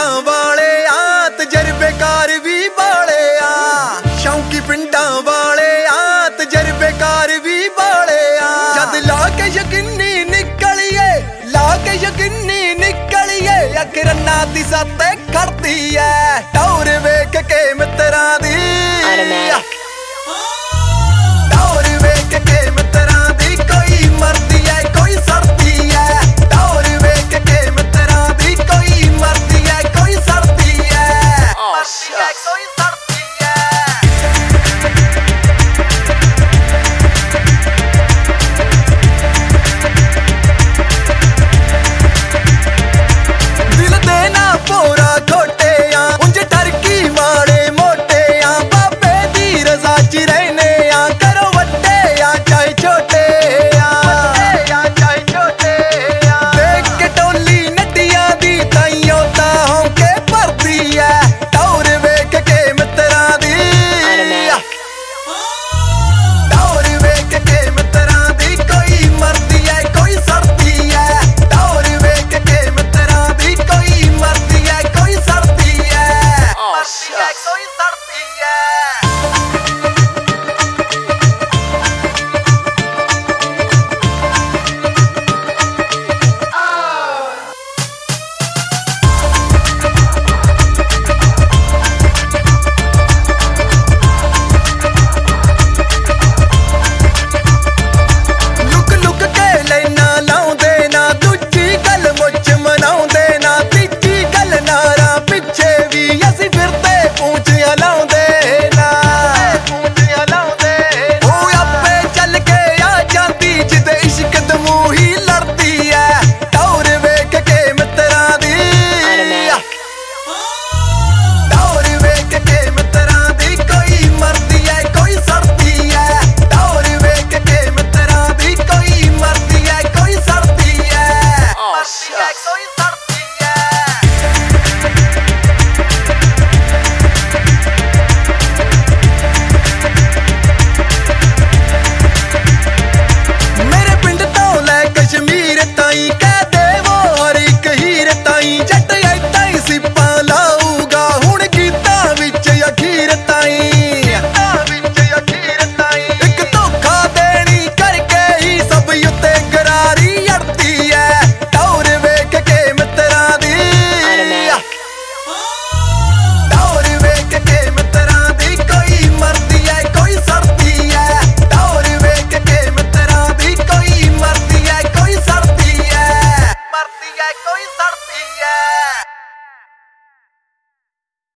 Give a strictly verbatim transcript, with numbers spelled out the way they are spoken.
ਪਿੰਡਾਂ ਵਾਲੇ ਆ ਤਜਰਬੇਕਾਰ ਵੀ ਬਾਲੇ ਆ, ਸ਼ੌਂਕੀ ਪਿੰਡਾਂ ਵਾਲੇ ਆ ਤਜਰਬੇਕਾਰ ਵੀ ਬਾਲੇ ਆ। ਜਦ ਲਾ ਕੇ ਯਕੀਨੀ ਨਿਕਲੀਏ ਲਾ ਕੇ ਯਕੀਨੀ ਨਿਕਲੀਏ ਅੱਖ ਰੰਨਾਂ ਦੀ ਸਾਤੇ ਖੜਦੀ ਐ ਟੌਰ ਵੇਖ ਕੇ ਮਿੱਤਰਾਂ ਦੀ ਟੌਰ ਵੇਖ ਕੇ ਮਿੱਤਰਾਂ ਦੀ ਕੋਈ ਮਰਦੀ ਐ ਕੋਈ ਸਰਦੀ ਐ ਟੌਰ ਵੇਖ ਕੇ ਮਿੱਤਰਾਂ ਦੀ ਕੋਈ ਮਰਦੀ ਐ ਕੋਈ ਸਰਦੀ ਐ ਮਰਦੀ ਐ ਕੋਈ ਸਰਦੀ ਦਿਲ ਦੇ ਨਾ ਪੂਰਾ ਖੋਟੇ ਆ ਉਂਝ ਟਰਕੀ ਮਾੜੇ ਮੋਟੇ ਆ ਬਾਬੇ ਦੀ ਰਜ਼ਾ ਚ ਰਹਿਨੇ ਆ ਕਰੋ ਵੱਡੇ ਆ ਚਾਹੇ ਛੋਟੇ ਆ ਵੱਡੇ ਆ ਚਾਹੇ ਛੋਟੇ ਆ ਦੇਖ ਕੇ ਟੋਲੀ ਨੱਡੀਆਂ ਦੀ ਤਾਈਓ ਤਾਂ ਹੋਂਕੇ ਭਰਦੀ ਐ ਟੌਰ ਵੇਖ ਕੇ ਮਿੱਤਰਾਂ ਦੀ ਟੌਰ ਵੇਖ ਕੇ ਮਿੱਤਰਾਂ ਦੀ ਕੋਈ ਮਰਦੀ ਐ ਕੋਈ ਸਰਦੀ ਐ ਟੌਰ ਵੇਖ ਕੇ ਮਿੱਤਰਾਂ ਦੀ ਕੋਈ ਮਰਦੀ ਐ ਕੋਈ ਸਰਦੀ ਐ ਮਰਦੀ ਐ ਕੋਈ ਸਰਦੀ ਐ। ਲੁਕ ਲੁਕ ਕੇ ਲੈਣਾ ਲਾਉਂਦੇ ਨਾ ਦੂਜੀ ਗੱਲ ਮੁੱਚ ਮਨਾਉਂਦੇ ਨਾ ਤੀਜੀ ਗੱਲ ਨਾਰਾ ਪਿੱਛੇ ਵੀ ਅਸੀਂ ਫਿਰਦੇ ਪੂੰਛੀਆਂ ਲਾਉਂਦੇ ਨਾ ਪੂੰਛੀਆਂ ਲਾਉਂਦੇ ਉਹ ਆਪੇ ਚੱਲ ਕੇ ਆ ਜਾਂਦੀ ਜਿਹਦੇ ਇਸ਼ਕ ਦਮੂ ਹੀ ਲੜਦੀ ਐ ਟੌਰ ਵੇਖ ਕੇ ਮਿੱਤਰਾਂ ਦੀ ਟੌਰ ਵੇਖ ਕੇ ਮਿੱਤਰਾਂ ਦੀ ਕੋਈ ਮਰਦੀ ਐ ਕੋਈ ਸਰਦੀ ਐ ਟੌਰ ਵੇਖ ਕੇ ਮਿੱਤਰਾਂ ਦੀ ਕੋਈ ਮਰਦੀ ਐ ਕੋਈ ਸਰਦੀ ਐ ਮਰਦੀ ਐ ਕੋਈ ਸਰਦੀ ਐ। ਮੇਰੇ ਪਿੰਡ ਤੋਂ ਲੈ ਕਸ਼ਮੀਰ ਤਾਈਂ ਕਹਿ ਦੇਵੋ ਹਰ ਇੱਕ ਹੀਰ ਤਾਈਂ ਜੱਟ ਏਦਾਂ ਹੀ ਸਿੱਪਾਂ ਲਾਊਗਾ ਹੁਣ ਗੀਤਾਂ ਵਿੱਚ ਅਖੀਰ ਤਾਈਂ ਗੀਤਾਂ ਵਿੱਚ ਅਖੀਰ ਤਾਈਂ ਇੱਕ ਧੋਖਾ ਦੇਣੀ ਕਰਕੇ ਹੀ ਸਭ ਉੱਤੇ ਗਰਾਰੀ ਅੜਦੀ ਐ ਟੌਰ ਵੇਖ ਕੇ ਮਿੱਤਰਾਂ ਦੀ ਟੌਰ ਵੇਖ ਕੇ ਮਿੱਤਰਾਂ ਦੀ ਕੋਈ ਮਰਦੀ ਐ ਕੋਈ ਸਰਦੀ ਐ ਟੌਰ ਵੇਖ ਕੇ ਮਿੱਤਰਾਂ ਦੀ ਕੋਈ ਮਰਦੀ ਐ ਕੋਈ ਸਰਦੀ ਐ ਮਰਦੀ ਐ ਕੋਈ ਸਰਦੀ ਐ।